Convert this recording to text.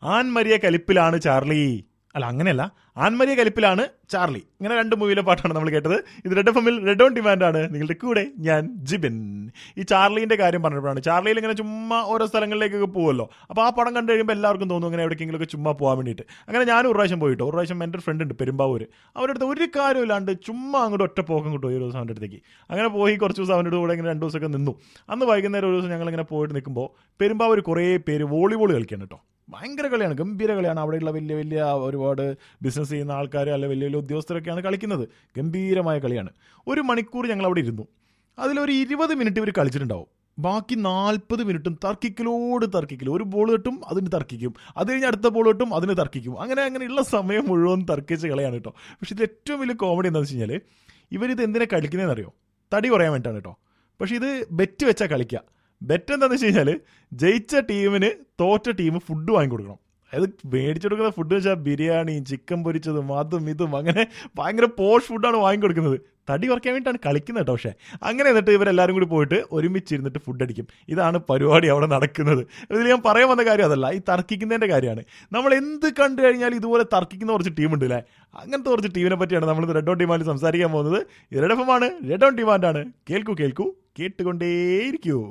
Ann Maria കലിപ്പിലാണ് Charlie, അല്ല അങ്ങനെയല്ല, Ann Maria കലിപ്പിലാണ് Charlie. ഇങ്ങനെ 2 മൂവിയിലെ പാട്ടാണ് നമ്മൾ കേട്ടത്. ഇത് റെഡ് എഫ് എമ്മിൽ റെഡ് ഓൺ ഡിമാൻഡ് ആണ്. നിങ്ങളുടെ കൂടെ ഞാൻ ജിബിൻ. ഈ ചാർലീൻ്റെ കാര്യം പറഞ്ഞപ്പോഴാണ്, ചാർലിയിൽ ഇങ്ങനെ ചുമ്മാ ഓരോ സ്ഥലങ്ങളിലേക്കൊക്കെ പോകുമല്ലോ. അപ്പോൾ ആ പടം കണ്ടു കഴിയുമ്പോൾ എല്ലാവർക്കും തോന്നും ഇങ്ങനെ എവിടേക്കെങ്കിലുമൊക്കെ ചുമ്മാ പോകാൻ വേണ്ടിയിട്ട്. അങ്ങനെ ഞാനും ഒരു പ്രാവശ്യം പോയിട്ടോ. ഒരു പ്രാവശ്യം എൻ്റെ ഫ്രണ്ട് ഉണ്ട് പെരുമ്പാവൂർ, അവരുടെ അടുത്ത് ഒരു കാര്യമില്ലാണ്ട് ചുമ്മാ അങ്ങോട്ട് ഒറ്റ പോക്കം കിട്ടും ഒരു ദിവസം അവൻ്റെ അടുത്തേക്ക്. അങ്ങനെ പോയി കുറച്ച് ദിവസം അവൻ്റെ കൂടെ ഇങ്ങനെ 2 ദിവസമൊക്കെ നിന്നു. അന്ന് വൈകുന്നേരം ഒരു ദിവസം ഞങ്ങളിങ്ങനെ പോയിട്ട് നിൽക്കുമ്പോൾ പെരുമ്പാവൂർ കുറേ പേര് വോളിബോൾ കളിക്കുകയാണ് കേട്ടോ. ഭയങ്കര കളിയാണ്, ഗംഭീര കളിയാണ്. അവിടെയുള്ള വലിയ വലിയ ഒരുപാട് ബിസിനസ് ചെയ്യുന്ന ആൾക്കാർ അല്ലെ വലിയ വലിയ ഉദ്യോഗസ്ഥരൊക്കെയാണ് കളിക്കുന്നത്. ഗംഭീരമായ കളിയാണ്. 1 മണിക്കൂർ ഞങ്ങൾ അവിടെ ഇരുന്നു. അതിലൊരു 20 മിനിറ്റ് ഇവർ കളിച്ചിട്ടുണ്ടാവും. ബാക്കി 40 മിനിറ്റും തർക്കിക്കലോട് തർക്കിക്കലും. ഒരു ബോൾ കിട്ടും അതിന് തർക്കിക്കും, അത് കഴിഞ്ഞ് അടുത്ത ബോൾ കിട്ടും അതിന് തർക്കിക്കും. അങ്ങനെയുള്ള സമയം മുഴുവൻ തർക്കിച്ച് കളിയാണ് കേട്ടോ. പക്ഷെ ഇതിൽ ഏറ്റവും വലിയ കോമഡി എന്താണെന്ന് വെച്ച് കഴിഞ്ഞാൽ, ഇവരിത് എന്തിനാണ് കളിക്കുന്നതെന്ന് അറിയോ? തടി കുറയാൻ വേണ്ടിയിട്ടാണ് കേട്ടോ. പക്ഷെ ഇത് ബെറ്റ് വെച്ചാൽ കളിക്കുക. ബെറ്റ് എന്താണെന്ന് വെച്ച് കഴിഞ്ഞാൽ, ജയിച്ച ടീമിന് തോറ്റ ടീം ഫുഡ് വാങ്ങിക്കൊടുക്കണം. അതായത് മേടിച്ചെടുക്കുന്ന ഫുഡ് വെച്ചാൽ ബിരിയാണിയും ചിക്കൻ പൊരിച്ചതും അതും ഇതും അങ്ങനെ ഭയങ്കര പോഷ് ഫുഡാണ് വാങ്ങിക്കൊടുക്കുന്നത്. തടി കുറയ്ക്കാൻ വേണ്ടിയിട്ടാണ് കളിക്കുന്നത് കേട്ടോ. പക്ഷേ അങ്ങനെ എന്നിട്ട് ഇവരെല്ലാവരും കൂടി പോയിട്ട് ഒരുമിച്ചിരുന്നിട്ട് ഫുഡ് അടിക്കും. ഇതാണ് പരിപാടി അവിടെ നടക്കുന്നത്. ഇതിൽ ഞാൻ പറയാൻ വന്ന കാര്യം അതല്ല, ഈ തർക്കിക്കുന്നതിൻ്റെ കാര്യമാണ്. നമ്മൾ എന്ത് കണ്ടു കഴിഞ്ഞാൽ ഇതുപോലെ തർക്കിക്കുന്ന കുറച്ച് ടീമുണ്ട് അല്ലേ. അങ്ങനത്തെ കുറച്ച് ടീമിനെ പറ്റിയാണ് നമ്മൾ റെഡ് ഓൺ ഡിമാൻഡ് സംസാരിക്കാൻ പോകുന്നത്. ഇത് റെഡ് എഫ് എം ആണ്, റെഡ് ഓൺ ഡിമാൻഡ് ആണ്. കേൾക്കൂ കേൾക്കൂ, കേട്ടുകൊണ്ടേയിരിക്കൂ.